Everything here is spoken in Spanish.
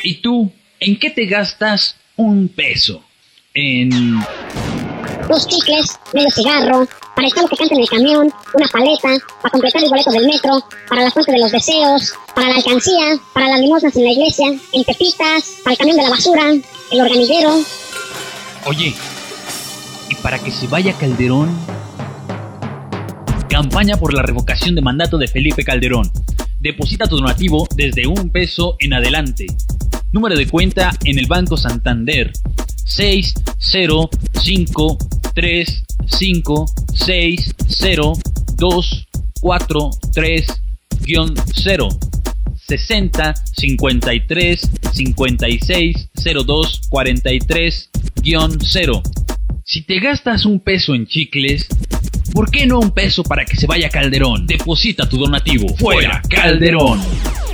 ¿Y tú, en qué te gastas un peso? En... Dos chicles, medio cigarro, para el chavo que canta en el camión, una paleta, para completar el boleto del metro, para la fuente de los deseos, para la alcancía, para las limosnas en la iglesia, en pepitas, para el camión de la basura, el organillero. Oye, ¿y para que se vaya Calderón? Campaña por la revocación de mandato de Felipe Calderón. Deposita tu donativo desde $1 en adelante. Número de cuenta en el Banco Santander: 60535602430 60 53 56 02 43-0. Si te gastas $1 en chicles, ¿por qué no $1 para que se vaya Calderón? Deposita tu donativo. ¡Fuera Calderón!